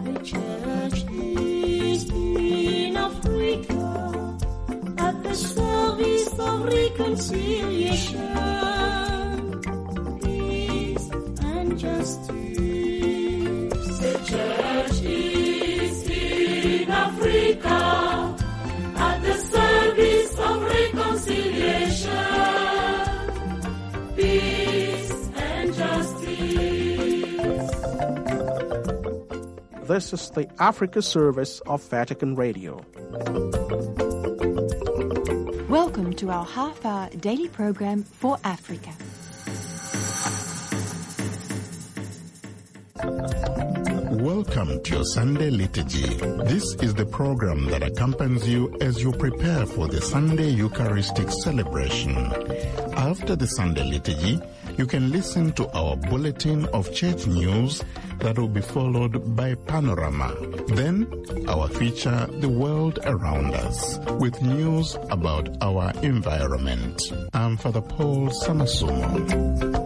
The church is in Africa at the service of reconciliation, peace and justice. The church is in Africa at the service of reconciliation, peace and justice. This is the Africa service of Vatican Radio. Welcome to our half-hour daily program for Africa. Welcome to your Sunday Liturgy. This is the program that accompanies you as you prepare for the Sunday Eucharistic celebration. After the Sunday Liturgy, you can listen to our bulletin of church news that will be followed by Panorama. Then, our feature, The World Around Us, with news about our environment. I'm Father Paul Samasumo.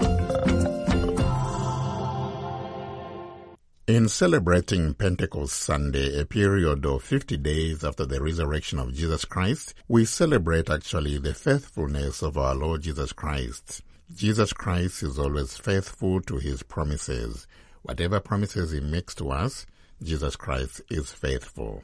In celebrating Pentecost Sunday, a period of 50 days after the resurrection of Jesus Christ, we celebrate actually the faithfulness of our Lord Jesus Christ. Jesus Christ is always faithful to his promises. Whatever promises he makes to us, Jesus Christ is faithful.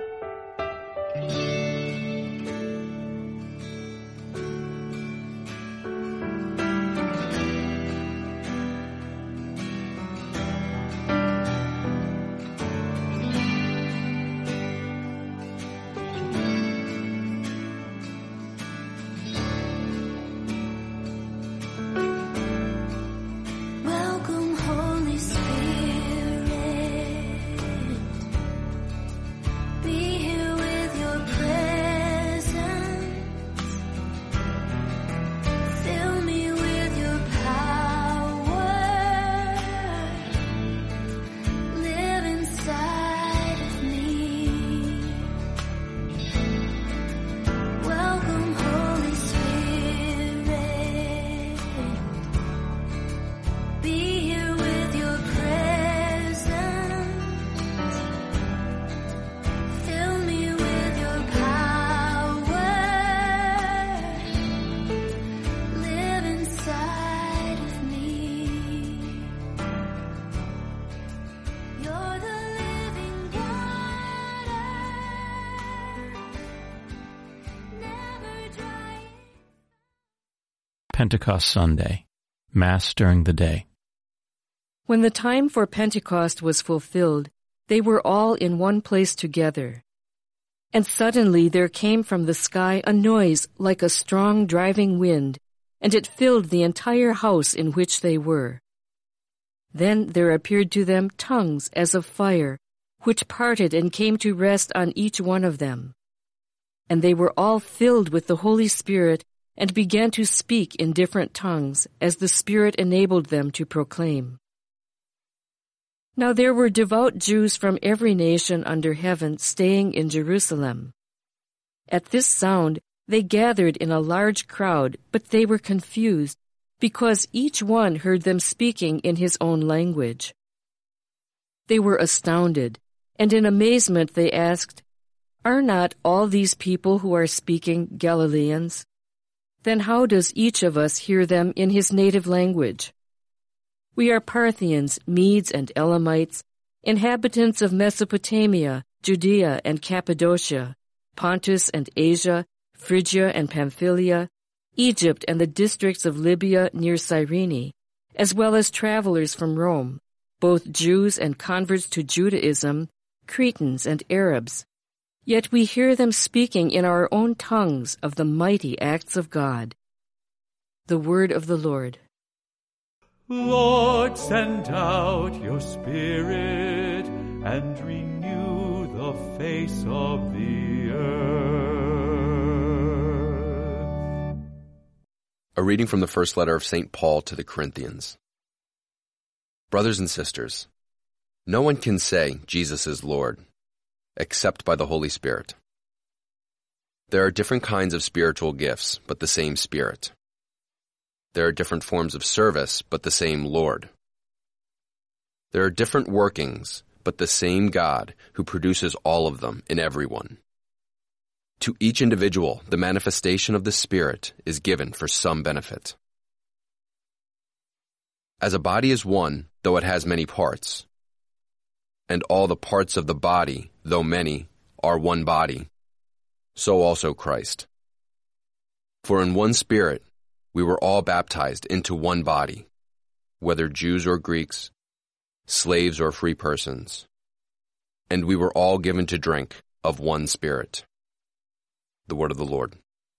Pentecost Sunday, Mass during the day. When the time for Pentecost was fulfilled, they were all in one place together. And suddenly there came from the sky a noise like a strong driving wind, and it filled the entire house in which they were. Then there appeared to them tongues as of fire, which parted and came to rest on each one of them. And they were all filled with the Holy Spirit and began to speak in different tongues, as the Spirit enabled them to proclaim. Now there were devout Jews from every nation under heaven staying in Jerusalem. At this sound they gathered in a large crowd, but they were confused, because each one heard them speaking in his own language. They were astounded, and in amazement they asked, "Are not all these people who are speaking Galileans? Then how does each of us hear them in his native language? We are Parthians, Medes and Elamites, inhabitants of Mesopotamia, Judea and Cappadocia, Pontus and Asia, Phrygia and Pamphylia, Egypt and the districts of Libya near Cyrene, as well as travelers from Rome, both Jews and converts to Judaism, Cretans and Arabs. Yet we hear them speaking in our own tongues of the mighty acts of God." The word of the Lord. Lord, send out your Spirit and renew the face of the earth. A reading from the first letter of St. Paul to the Corinthians. Brothers and sisters, no one can say Jesus is Lord, except by the Holy Spirit. There are different kinds of spiritual gifts, but the same Spirit. There are different forms of service, but the same Lord. There are different workings, but the same God who produces all of them in everyone. To each individual, the manifestation of the Spirit is given for some benefit. As a body is one, though it has many parts, and all the parts of the body, though many, are one body, so also Christ. For in one Spirit we were all baptized into one body, whether Jews or Greeks, slaves or free persons, and we were all given to drink of one Spirit. The word of the Lord.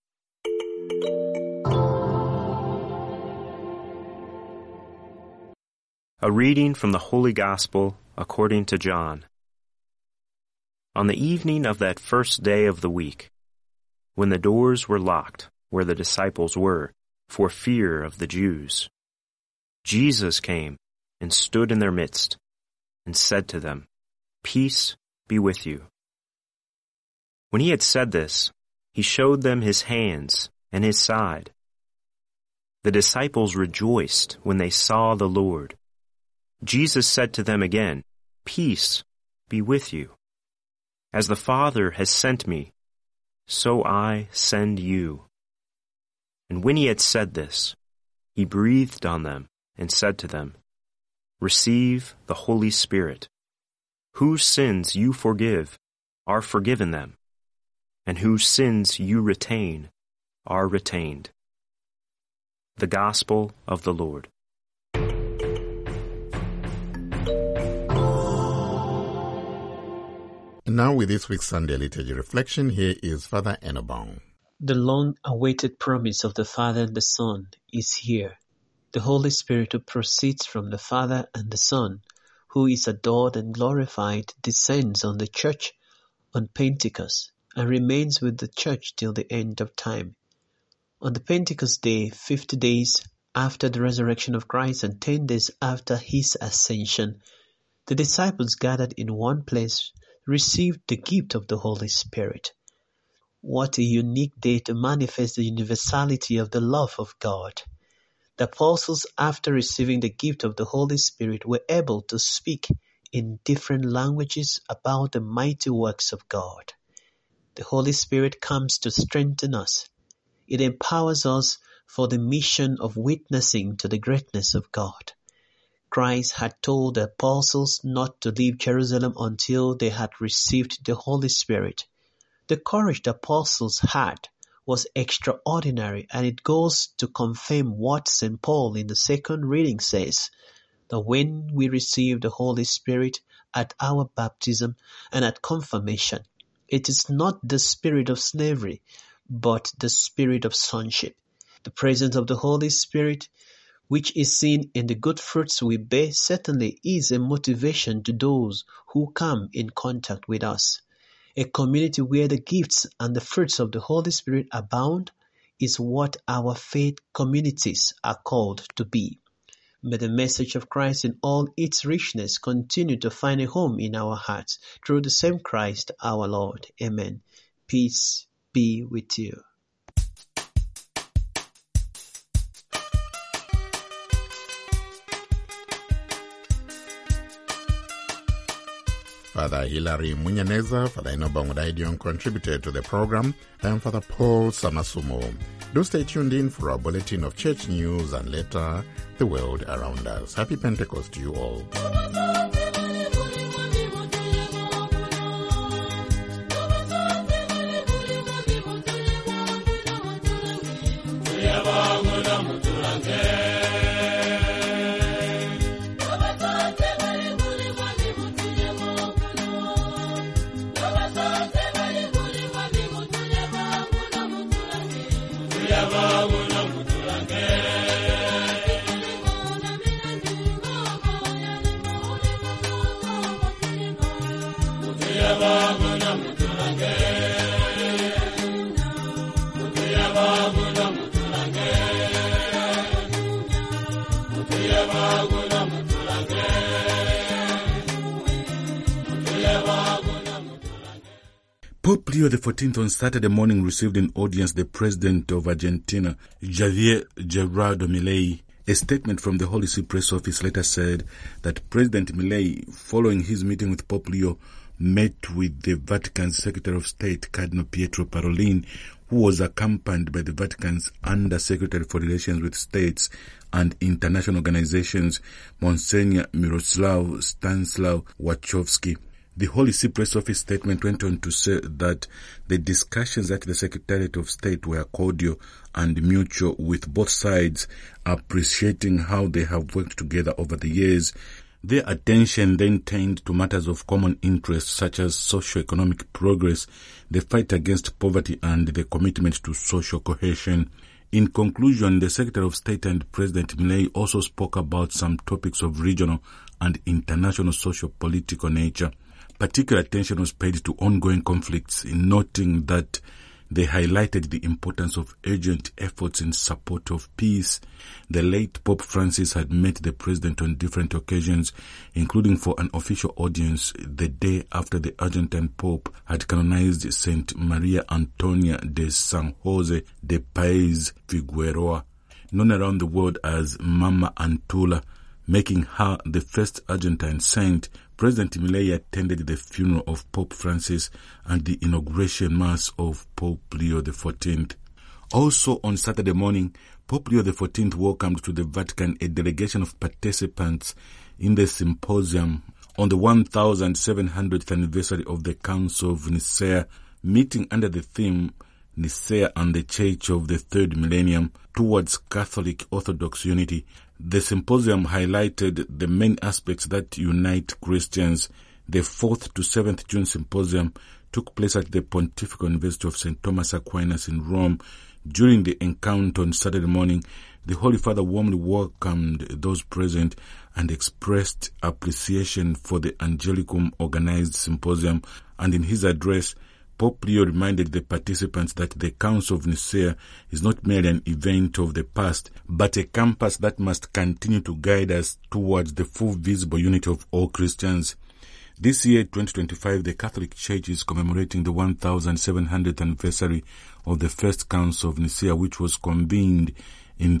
A reading from the Holy Gospel according to John. On the evening of that first day of the week, when the doors were locked where the disciples were, for fear of the Jews, Jesus came and stood in their midst and said to them, "Peace be with you." When he had said this, he showed them his hands and his side. The disciples rejoiced when they saw the Lord. Jesus said to them again, "Peace be with you. As the Father has sent me, so I send you." And when he had said this, he breathed on them and said to them, "Receive the Holy Spirit. Whose sins you forgive are forgiven them, and whose sins you retain are retained." The Gospel of the Lord. And now with this week's Sunday Liturgy Reflection, here is Father Enobong. The long-awaited promise of the Father and the Son is here. The Holy Spirit who proceeds from the Father and the Son, who is adored and glorified, descends on the Church on Pentecost and remains with the Church till the end of time. On the Pentecost day, 50 days after the resurrection of Christ and 10 days after his ascension, the disciples gathered in one place received the gift of the Holy Spirit. What a unique day to manifest the universality of the love of God. The apostles, after receiving the gift of the Holy Spirit, were able to speak in different languages about the mighty works of God. The Holy Spirit comes to strengthen us. It empowers us for the mission of witnessing to the greatness of God. Christ had told the apostles not to leave Jerusalem until they had received the Holy Spirit. The courage the apostles had was extraordinary, and it goes to confirm what St. Paul in the second reading says, that when we receive the Holy Spirit at our baptism and at confirmation, it is not the spirit of slavery, but the spirit of sonship. The presence of the Holy Spirit, which is seen in the good fruits we bear, certainly is a motivation to those who come in contact with us. A community where the gifts and the fruits of the Holy Spirit abound is what our faith communities are called to be. May the message of Christ in all its richness continue to find a home in our hearts through the same Christ our Lord. Amen. Peace be with you. Father Hilary Munyaneza, Father Enobong Daidion contributed to the program, and Father Paul Samasumo. Do stay tuned in for our bulletin of church news and later the world around us. Happy Pentecost to you all. Pope Leo XIV on Saturday morning received in audience the President of Argentina, Javier Gerardo Milei, A statement from the Holy See Press Office later said that President Milei, following his meeting with Pope Leo, met with the Vatican's Secretary of State, Cardinal Pietro Parolin, who was accompanied by the Vatican's Under-Secretary for Relations with States and International Organizations, Monsignor Miroslav Stanislav Wachowski. The Holy See Press Office statement went on to say that the discussions at the Secretariat of State were cordial and mutual, with both sides appreciating how they have worked together over the years. Their attention then turned to matters of common interest such as socio-economic progress, the fight against poverty and the commitment to social cohesion. In conclusion, the Secretary of State and President Milei also spoke about some topics of regional and international socio-political nature. Particular attention was paid to ongoing conflicts, noting that they highlighted the importance of urgent efforts in support of peace. The late Pope Francis had met the president on different occasions, including for an official audience the day after the Argentine Pope had canonized Saint Maria Antonia de San Jose de Paez Figueroa, known around the world as Mama Antula, making her the first Argentine saint. President Milei attended the funeral of Pope Francis and the inauguration mass of Pope Leo XIV. Also on Saturday morning, Pope Leo XIV welcomed to the Vatican a delegation of participants in the symposium on the 1700th anniversary of the Council of Nicaea, meeting under the theme Nicaea and the Church of the Third Millennium towards Catholic Orthodox unity. The symposium highlighted the main aspects that unite Christians. The 4th to 7th June symposium took place at the Pontifical University of St. Thomas Aquinas in Rome. During the encounter on Saturday morning, the Holy Father warmly welcomed those present and expressed appreciation for the Angelicum organized symposium, and in his address, Pope Leo reminded the participants that the Council of Nicaea is not merely an event of the past, but a compass that must continue to guide us towards the full visible unity of all Christians. This year, 2025, the Catholic Church is commemorating the 1700th anniversary of the First Council of Nicaea, which was convened in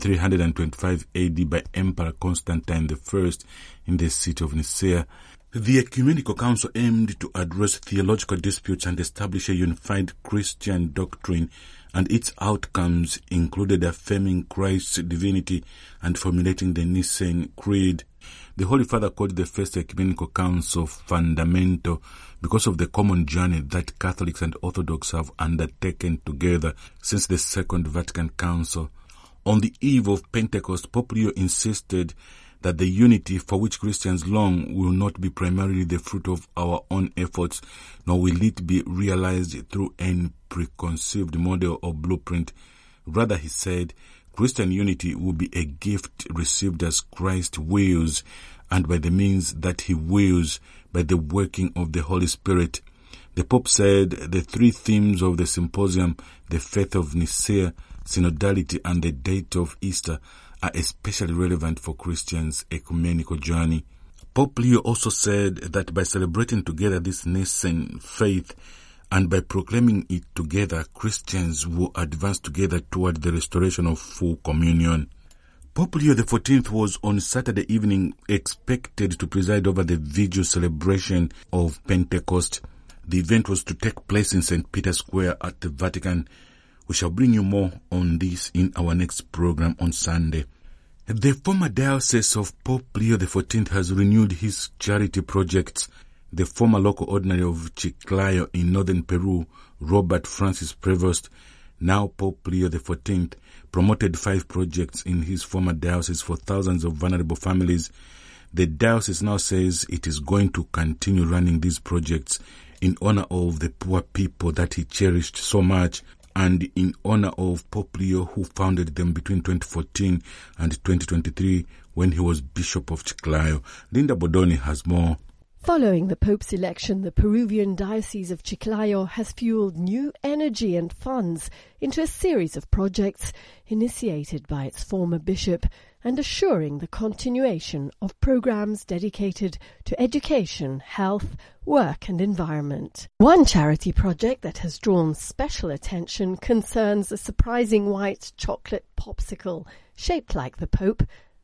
325 AD by Emperor Constantine I in the city of Nicaea. The Ecumenical Council aimed to address theological disputes and establish a unified Christian doctrine, and its outcomes included affirming Christ's divinity and formulating the Nicene Creed. The Holy Father called the First Ecumenical Council fundamental because of the common journey that Catholics and Orthodox have undertaken together since the Second Vatican Council. On the eve of Pentecost, Pope Leo insisted that the unity for which Christians long will not be primarily the fruit of our own efforts, nor will it be realized through any preconceived model or blueprint. Rather, he said, Christian unity will be a gift received as Christ wills, and by the means that he wills, by the working of the Holy Spirit. The Pope said the three themes of the symposium, the faith of Nicaea, synodality, and the date of Easter, are especially relevant for Christians' ecumenical journey. Pope Leo also said that by celebrating together this nascent faith and by proclaiming it together, Christians will advance together toward the restoration of full communion. Pope Leo XIV was on Saturday evening expected to preside over the vigil celebration of Pentecost. The event was to take place in St. Peter's Square at the Vatican. We shall bring you more on this in our next program on Sunday. The former diocese of Pope Leo XIV has renewed his charity projects. The former local ordinary of Chiclayo in northern Peru, Robert Francis Prevost, now Pope Leo XIV, promoted 5 projects in his former diocese for thousands of vulnerable families. The diocese now says it is going to continue running these projects in honor of the poor people that he cherished so much, and in honor of Pope Leo, who founded them between 2014 and 2023 when he was Bishop of Chiclayo. Linda Bodoni has more. Following the Pope's election, the Peruvian Diocese of Chiclayo has fueled new energy and funds into a series of projects initiated by its former bishop and assuring the continuation of programs dedicated to education, health, work and environment. One charity project that has drawn special attention concerns a surprising white chocolate popsicle shaped like the Pope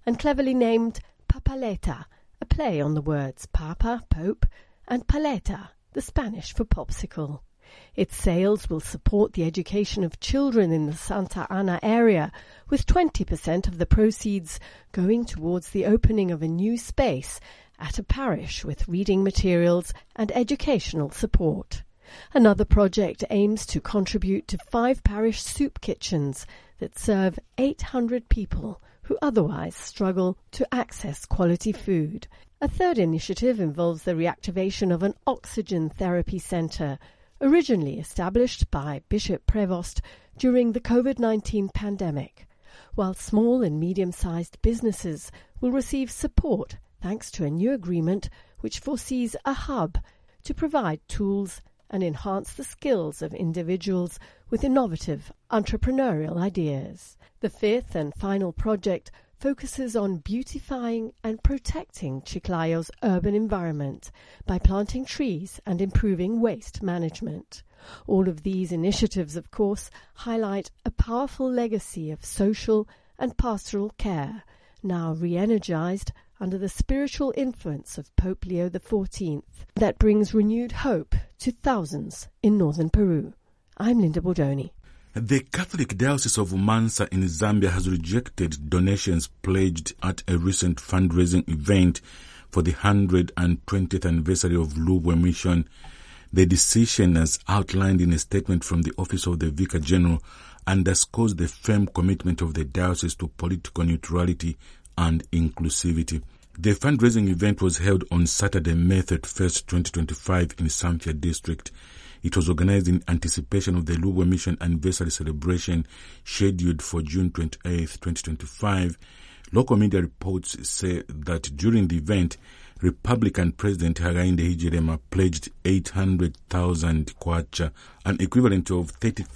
and cleverly named Papaleta, a play on the words Papa, Pope, and Paleta, the Spanish for popsicle. Its sales will support the education of children in the Santa Ana area, with 20% of the proceeds going towards the opening of a new space at a parish with reading materials and educational support. Another project aims to contribute to 5 parish soup kitchens that serve 800 people who otherwise struggle to access quality food. A third initiative involves the reactivation of an oxygen therapy centre, originally established by Bishop Prevost during the COVID-19 pandemic, while small and medium-sized businesses will receive support thanks to a new agreement which foresees a hub to provide tools and enhance the skills of individuals with innovative entrepreneurial ideas. The fifth and final project focuses on beautifying and protecting Chiclayo's urban environment by planting trees and improving waste management. All of these initiatives, of course, highlight a powerful legacy of social and pastoral care, now re-energized under the spiritual influence of Pope Leo XIV, that brings renewed hope to thousands in northern Peru. I'm Linda Bordoni. The Catholic Diocese of Mansa in Zambia has rejected donations pledged at a recent fundraising event for the 120th anniversary of Lubwe Mission. The decision, as outlined in a statement from the Office of the Vicar General, underscores the firm commitment of the diocese to political neutrality and inclusivity. The fundraising event was held on Saturday, May 31st, 2025 in Samfya District. It was organized in anticipation of the Lubwe Mission anniversary celebration scheduled for June 28, 2025. Local media reports say that during the event, Republican President Hakainde Hichilema pledged 800,000 kwacha, an equivalent of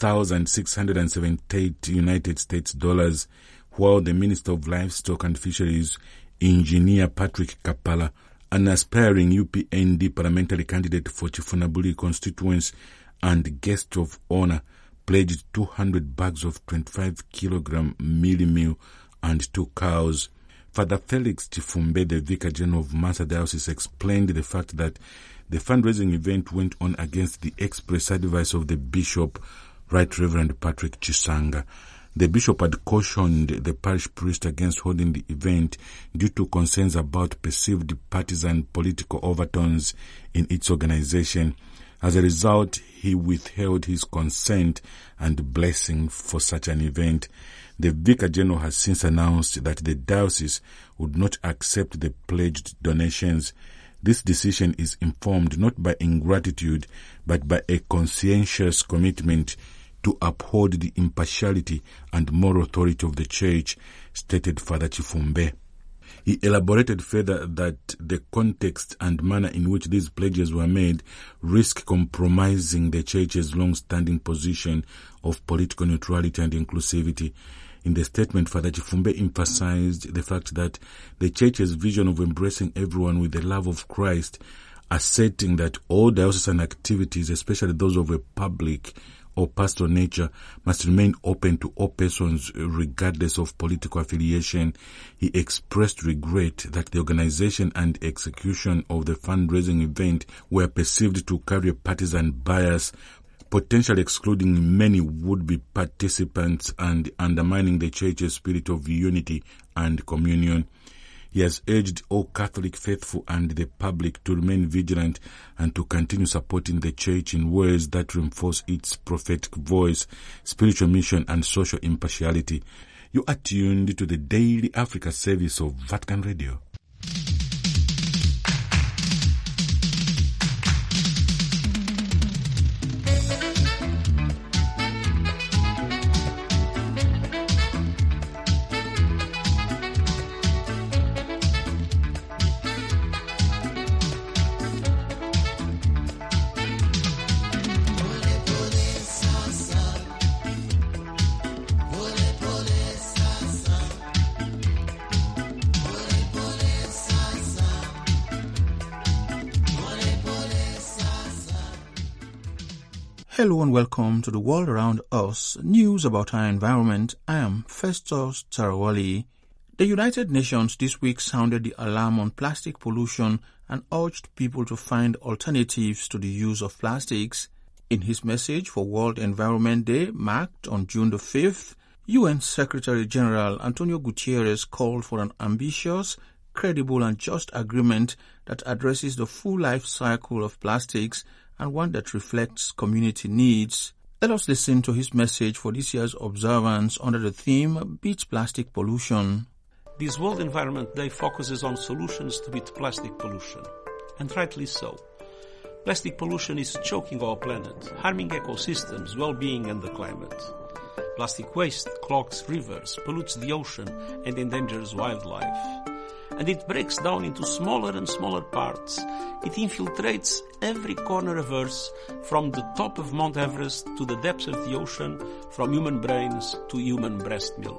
30,678 United States dollars, while the Minister of Livestock and Fisheries, Engineer Patrick Kapala, an aspiring UPND parliamentary candidate for Chifunabuli constituency and guest of honor, pledged 200 bags of 25-kilogram mealie meal and 2 cows. Father Felix Chifumbe, the Vicar General of Mansa Diocese, explained the fact that the fundraising event went on against the express advice of the Bishop, Right Reverend Patrick Chisanga. The bishop had cautioned the parish priest against holding the event due to concerns about perceived partisan political overtones in its organization. As a result, he withheld his consent and blessing for such an event. The Vicar General has since announced that the diocese would not accept the pledged donations. This decision is informed not by ingratitude, but by a conscientious commitment to uphold the impartiality and moral authority of the Church, stated Father Chifumbe. He elaborated further that the context and manner in which these pledges were made risk compromising the Church's long-standing position of political neutrality and inclusivity. In the statement, Father Chifumbe emphasized the fact that the Church's vision of embracing everyone with the love of Christ, asserting that all diocesan activities, especially those of a public or pastoral nature, must remain open to all persons regardless of political affiliation. He expressed regret that the organization and execution of the fundraising event were perceived to carry a partisan bias, potentially excluding many would-be participants and undermining the Church's spirit of unity and communion. He has urged all Catholic faithful and the public to remain vigilant and to continue supporting the Church in ways that reinforce its prophetic voice, spiritual mission, and social impartiality. You are tuned to the Daily Africa service of Vatican Radio. Hello and welcome to the World Around Us, news about our environment. I am Festus Tarawali. The United Nations this week sounded the alarm on plastic pollution and urged people to find alternatives to the use of plastics. In his message for World Environment Day, marked on June the 5th, UN Secretary General Antonio Guterres called for an ambitious, credible and just agreement that addresses the full life cycle of plastics and one that reflects community needs. Let us listen to his message for this year's observance under the theme Beat Plastic Pollution. This World Environment Day focuses on solutions to beat plastic pollution, and rightly so. Plastic pollution is choking our planet, harming ecosystems, well-being and the climate. Plastic waste clogs rivers, pollutes the ocean and endangers wildlife. And it breaks down into smaller and smaller parts. It infiltrates every corner of Earth, from the top of Mount Everest to the depths of the ocean, from human brains to human breast milk.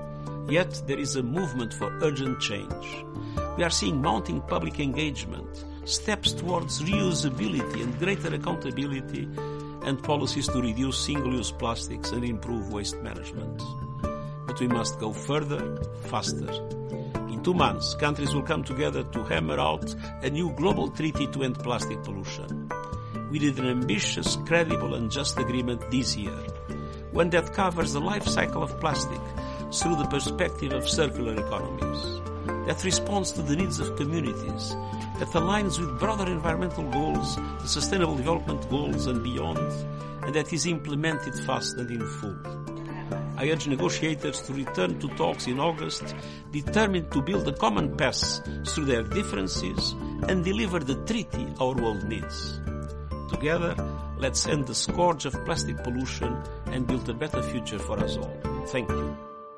Yet there is a movement for urgent change. We are seeing mounting public engagement, steps towards reusability and greater accountability, and policies to reduce single-use plastics and improve waste management. But we must go further, faster. In 2 months, countries will come together to hammer out a new global treaty to end plastic pollution. We need an ambitious, credible and just agreement this year, one that covers the life cycle of plastic through the perspective of circular economies, that responds to the needs of communities, that aligns with broader environmental goals, the Sustainable Development Goals and beyond, and that is implemented fast and in full. I urge negotiators to return to talks in August, determined to build a common path through their differences and deliver the treaty our world needs. Together, let's end the scourge of plastic pollution and build a better future for us all. Thank you.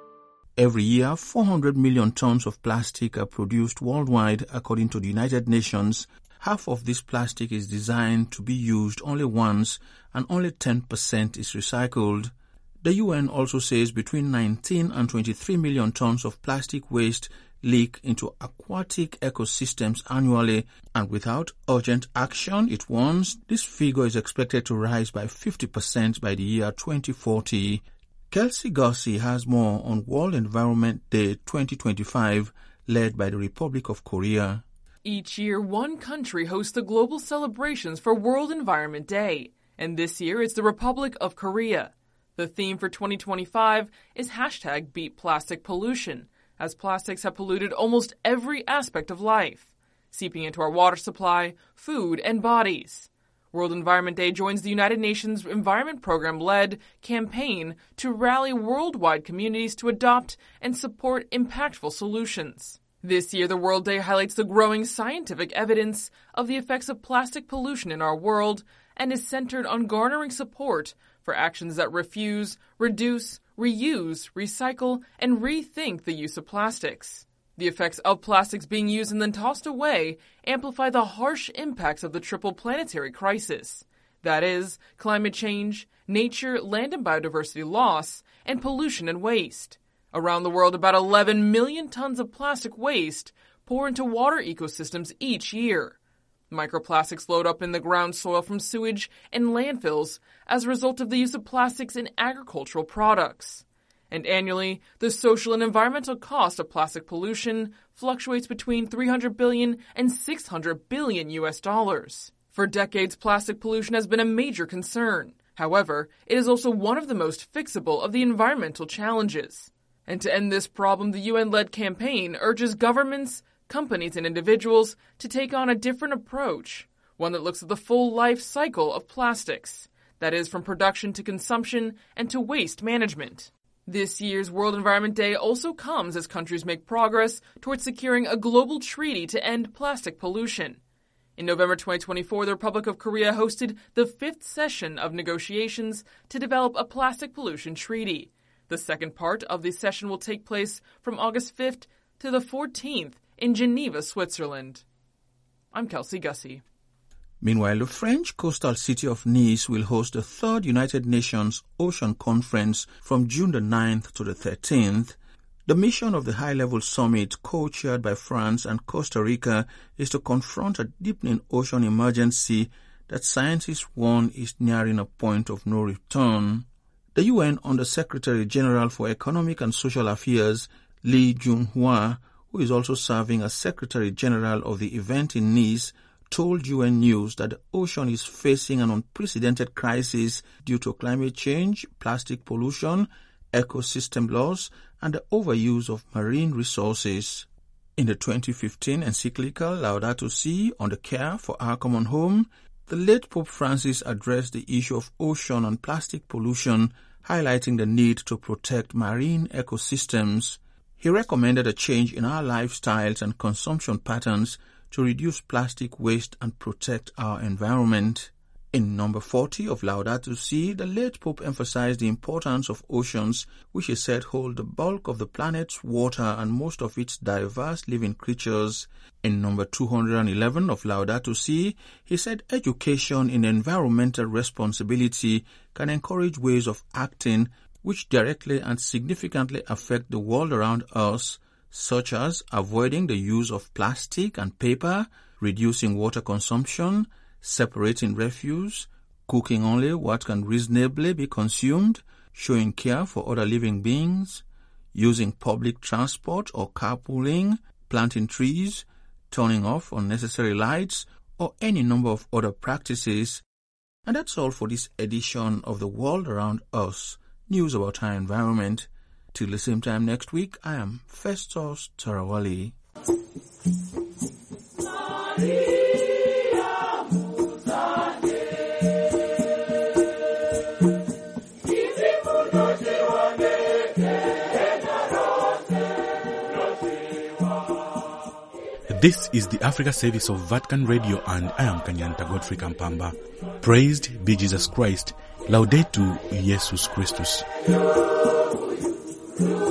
Every year, 400 million tons of plastic are produced worldwide, according to the United Nations. Half of this plastic is designed to be used only once, and only 10% is recycled. The UN also says between 19 and 23 million tons of plastic waste leak into aquatic ecosystems annually, and without urgent action, it warns, this figure is expected to rise by 50% by the year 2040. Kelsey Gussie has more on World Environment Day 2025, led by the Republic of Korea. Each year, one country hosts the global celebrations for World Environment Day, and this year it's the Republic of Korea. The theme for 2025 is #BeatPlasticPollution, as plastics have polluted almost every aspect of life, seeping into our water supply, food, and bodies. World Environment Day joins the United Nations Environment Program-led campaign to rally worldwide communities to adopt and support impactful solutions. This year, the World Day highlights the growing scientific evidence of the effects of plastic pollution in our world and is centered on garnering support for actions that refuse, reduce, reuse, recycle, and rethink the use of plastics. The effects of plastics being used and then tossed away amplify the harsh impacts of the triple planetary crisis. That is, climate change, nature, land and biodiversity loss, and pollution and waste. Around the world, about 11 million tons of plastic waste pour into water ecosystems each year. Microplastics load up in the ground soil from sewage and landfills as a result of the use of plastics in agricultural products. And annually, the social and environmental cost of plastic pollution fluctuates between $300 billion and $600 billion US. For decades, plastic pollution has been a major concern. However, it is also one of the most fixable of the environmental challenges. And to end this problem, the UN-led campaign urges governments, companies, and individuals to take on a different approach, one that looks at the full life cycle of plastics, that is, from production to consumption and to waste management. This year's World Environment Day also comes as countries make progress towards securing a global treaty to end plastic pollution. In November 2024, the Republic of Korea hosted the 5th session of negotiations to develop a plastic pollution treaty. The second part of the session will take place from August 5th to the 14th in Geneva, Switzerland. I'm Kelsey Gussie. Meanwhile, the French coastal city of Nice will host the 3rd United Nations Ocean Conference from June the 9th to the 13th. The mission of the high-level summit, co-chaired by France and Costa Rica, is to confront a deepening ocean emergency that scientists warn is nearing a point of no return. The UN Under-Secretary General for Economic and Social Affairs, Lee Junhua, who is also serving as Secretary General of the event in Nice, told UN News that the ocean is facing an unprecedented crisis due to climate change, plastic pollution, ecosystem loss, and the overuse of marine resources. In the 2015 encyclical Laudato Si on the care for our common home, the late Pope Francis addressed the issue of ocean and plastic pollution, highlighting the need to protect marine ecosystems. He recommended a change in our lifestyles and consumption patterns to reduce plastic waste and protect our environment. In number 40 of Laudato Si, the late Pope emphasized the importance of oceans, which he said hold the bulk of the planet's water and most of its diverse living creatures. In number 211 of Laudato Si, he said education in environmental responsibility can encourage ways of acting which directly and significantly affect the world around us, such as avoiding the use of plastic and paper, reducing water consumption, separating refuse, cooking only what can reasonably be consumed, showing care for other living beings, using public transport or carpooling, planting trees, turning off unnecessary lights, or any number of other practices. And that's all for this edition of The World Around Us, news about our environment. Till the same time next week, I am Festus Tarawali. This is the Africa service of Vatican Radio, and I am Kanyanta Godfrey Kampamba. Praised be Jesus Christ. Laudetur Jesus Christus.